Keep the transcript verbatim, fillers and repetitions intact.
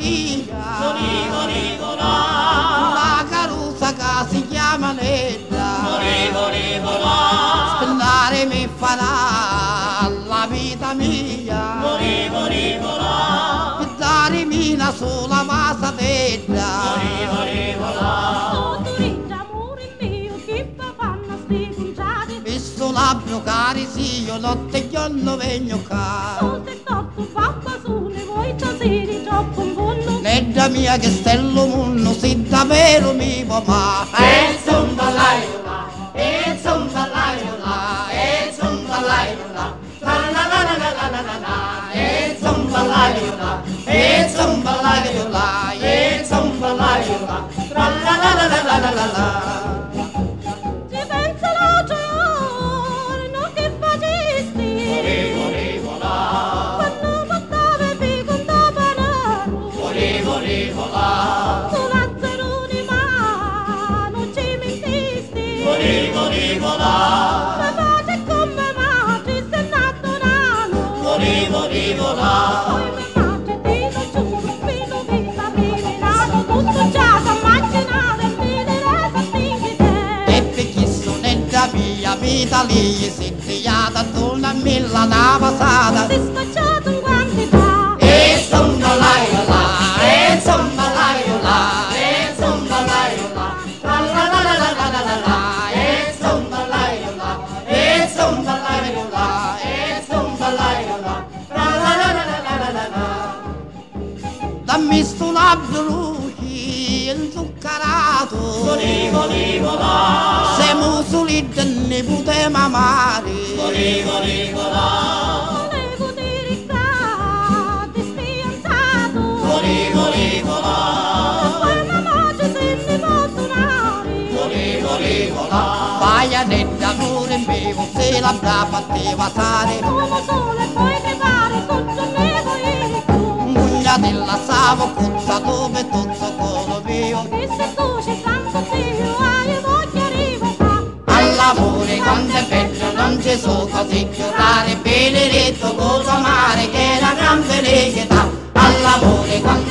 mia, Volevo rivola, la carusa che si chiama Netta, volevo rivola, spennare mi farà la vita mia, volevo rivola, per darmi una sola pasatella. volevo rivola. Visto labbro cari sì, io notte e giorno vengo qua. Nedda mia che stello munno, se davvero mi va ma. E zumba laiola, e zumba laiola, e zumba laiola, la la la la la la la la la, e zumba laiola, e zumba laiola, e zumba laiola, la la la la la la la la la. Volevo rivola, Quando portava il fico andava nero, volevo rivola, tu lazzaroni ma non ci mentisti. volevo rivola, La pace come madre sei nato nano. volevo rivola. Poi mi madre ti lo giuro, fino vita viveranno tutto già da immaginare e vedere fatti te. E per chi sono Nedda mia vita lì, si triata attorno a me la navasata. Si spacciato in quantità. E zumba laiola, e zumba laiola, e zumba laiola, la la la la la la la la la, e zumba laiola, e zumba laiola, e zumba laiola, la la la la la la la la. Dammi sto labbro luci inzuccarato, Volevo rivola, siamo soli e ne potremo amare. volevo rivola, Volevo dire che spianzato. volevo rivola, Poi mamma ci sente fortunati. volevo rivola. Vai a Nedda pure in bevo, se la brava te va sare. Uomo solo e poi che pare tutto nego io. Muglia della savo, cuzza dove tutto quello mio. E se tu ci santo Dio hai voglia rivolta. All'amore quando è bello non ci sono così giurare, benedetto con mare che è la gran felicità. All'amore quando